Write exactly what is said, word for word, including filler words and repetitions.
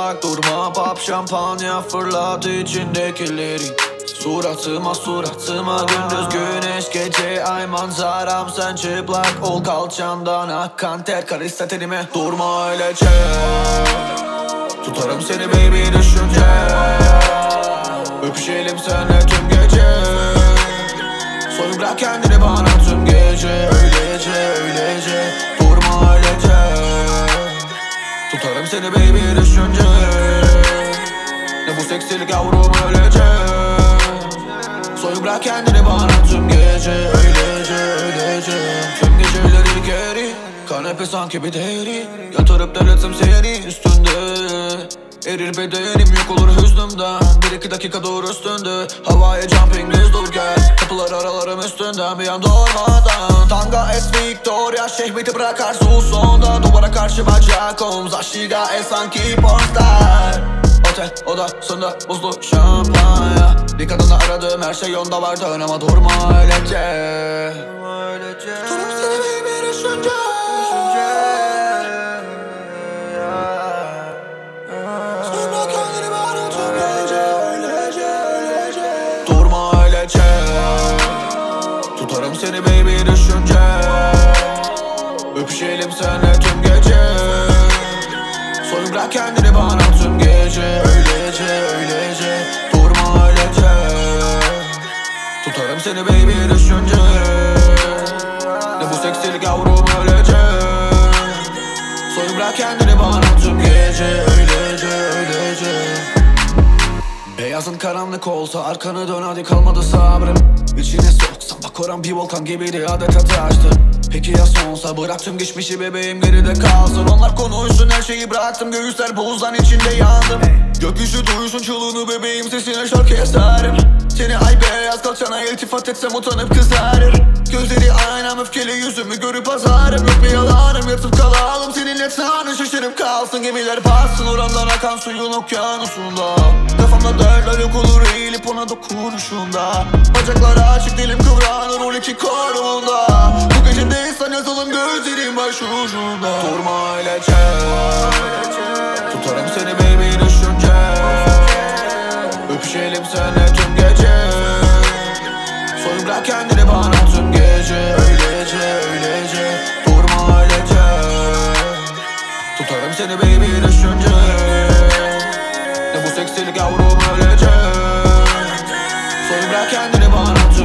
bırak durma, pop şampanya fırlat içindekileri. Suratıma suratıma gündüz güneş, gece ay manzaram, sen çıplak ol, kalçandan akkan ter karışsa tenime. Durma öylece, tutarım seni baby düşünce. Öpüşelim senle tüm gece, soyun bırak kendini bana tüm gece. Öylece öylece, durma öylece, tutarım seni baby düşünce. Ne bu seksilik yavrum öylece, soyun bırak kendini bana tüm gece. Öylece öylece, tüm geceleri geri, kanepe sanki bir deri, yatırıp devletim seni üstünde. Erir bedenim, yok olur hüznümden, bir iki dakika dur üstünde. Havaya jumping düz dur gel, kapılar aralarım üstünden bir an durmadan. Tanga es Victoria, şehveti bırakar su sonda, duvara karşı bacak omuz, aşiga es sanki pornstar. Otel odasında buzlu şampanya, bir kadını aradım, her şey yolunda var, dön ama durma öylece. Tutarım seni baby düşünce. Soyun kendini bana tüm gece. Öylece öylece, durma öylece, tutarım seni baby düşünce. Öpüşelim senle tüm gece, soyun bırak kendini bana tüm gece. Öylece öylece, durma öylece, tutarım seni baby düşünce. Ne bu seksilik yavrum öylece, soyun bırak kendini bana tüm gece. Öylece öylece. Beyazın karanlık olsa arkanı dön, hadi kalmadı sabrım. İçine soksam bak oran bir volkan gibiydi, adeta taştı. Peki ya sonsa, bıraktım geçmişi bebeğim geride kalsın. Onlar konuşsun, her şeyi bıraktım, göğüsler buzdan içinde yandım. Gökyüzü duysun çığlığını bebeğim, sesine şarkı eserim. Seni ay beyaz kalçana iltifat etsem utanıp kızarır. Gözleri aynam, öfkeli yüzümü görüp azarım. Yok bir yalanım, yatıp kalalım seninle tanrı, şaşırıp kalsın. Gemiler bassın orandan akan suyun okyanusunda. Kafamda derler yok olur eğilip ona dokunuşunda. Bacakları açık, dilim kıvranır on iki korumunda. Bu gece değilsen yazalım, gözlerim başucunda. Durma öylece, tutarım seni baby düşünce. Öpüşelim senle tüm gece, soyun bırak kendini bana tüm gece. Öylece öylece, durma öylece, tutarım seni baby düşünce. Ne bu seksilik yavrum öylece, soyun bırak kendini bana tüm